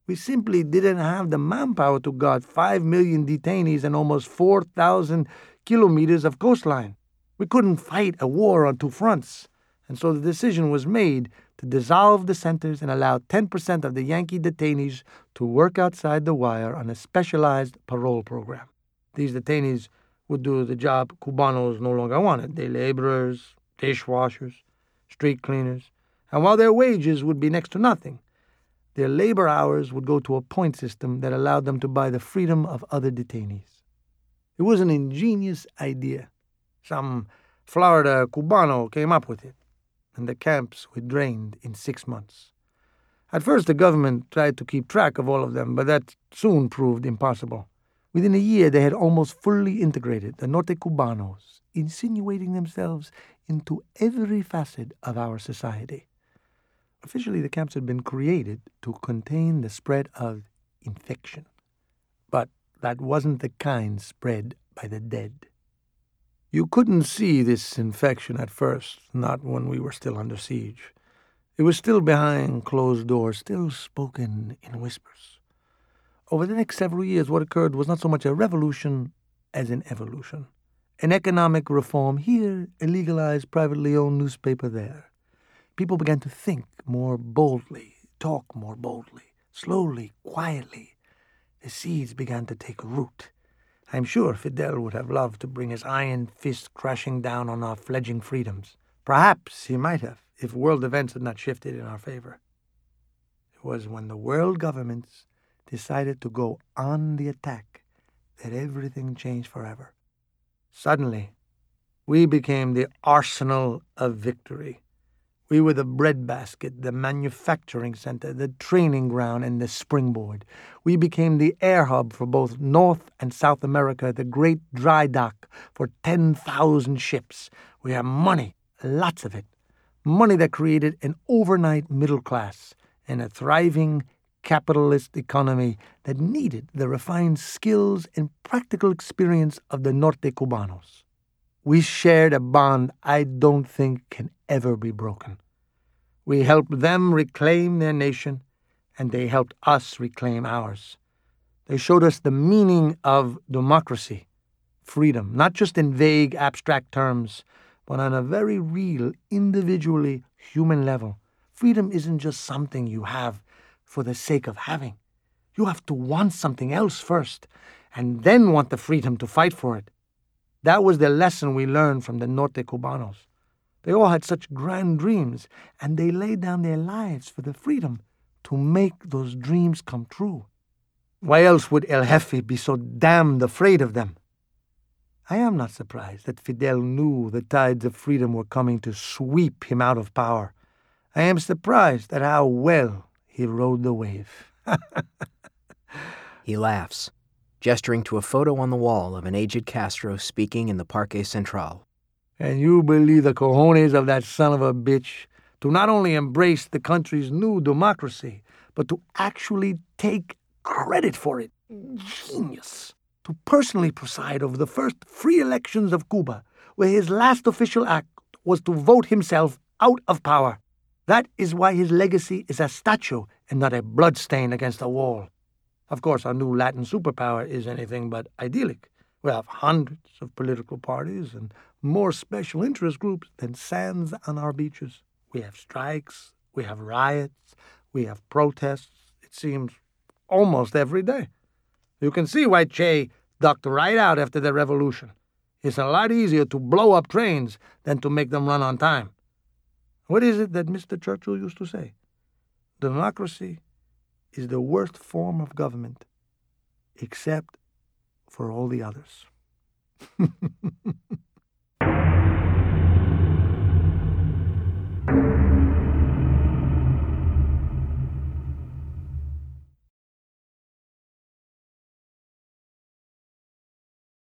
We simply didn't have the manpower to guard 5 million detainees and almost 4,000 kilometers of coastline. We couldn't fight a war on two fronts, and so the decision was made to dissolve the centers and allow 10% of the Yankee detainees to work outside the wire on a specialized parole program. These detainees would do the job Cubanos no longer wanted: day laborers, dishwashers, street cleaners, and while their wages would be next to nothing, their labor hours would go to a point system that allowed them to buy the freedom of other detainees. It was an ingenious idea. Some Florida Cubano came up with it, and the camps were drained in 6 months. At first, the government tried to keep track of all of them, but that soon proved impossible. Within a year, they had almost fully integrated the Norte Cubanos, insinuating themselves into every facet of our society. Officially, the camps had been created to contain the spread of infection. But that wasn't the kind spread by the dead. You couldn't see this infection at first, not when we were still under siege. It was still behind closed doors, still spoken in whispers. Over the next several years, what occurred was not so much a revolution as an evolution. An economic reform here, a legalized, privately owned newspaper there. People began to think more boldly, talk more boldly, slowly, quietly. The seeds began to take root. I'm sure Fidel would have loved to bring his iron fist crashing down on our fledgling freedoms. Perhaps he might have, if world events had not shifted in our favor. It was when the world governments decided to go on the attack that everything changed forever. Suddenly, we became the arsenal of victory. We were the breadbasket, the manufacturing center, the training ground, and the springboard. We became the air hub for both North and South America, the great dry dock for 10,000 ships. We had money, lots of it. Money that created an overnight middle class and a thriving capitalist economy that needed the refined skills and practical experience of the Norte Cubanos. We shared a bond I don't think can ever be broken. We helped them reclaim their nation, and they helped us reclaim ours. They showed us the meaning of democracy, freedom, not just in vague, abstract terms, but on a very real, individually human level. Freedom isn't just something you have for the sake of having. You have to want something else first, and then want the freedom to fight for it. That was the lesson we learned from the Norte Cubanos. They all had such grand dreams, and they laid down their lives for the freedom to make those dreams come true. Why else would El Jefe be so damned afraid of them? I am not surprised that Fidel knew the tides of freedom were coming to sweep him out of power. I am surprised at how well he rode the wave. He laughs, gesturing to a photo on the wall of an aged Castro speaking in the Parque Central. And you believe the cojones of that son of a bitch to not only embrace the country's new democracy, but to actually take credit for it. Genius. To personally preside over the first free elections of Cuba, where his last official act was to vote himself out of power. That is why his legacy is a statue and not a bloodstain against a wall. Of course, our new Latin superpower is anything but idyllic. We have hundreds of political parties and more special interest groups than sands on our beaches. We have strikes, we have riots, we have protests, it seems, almost every day. You can see why Che ducked right out after the revolution. It's a lot easier to blow up trains than to make them run on time. What is it that Mr. Churchill used to say? Democracy is the worst form of government, except for all the others.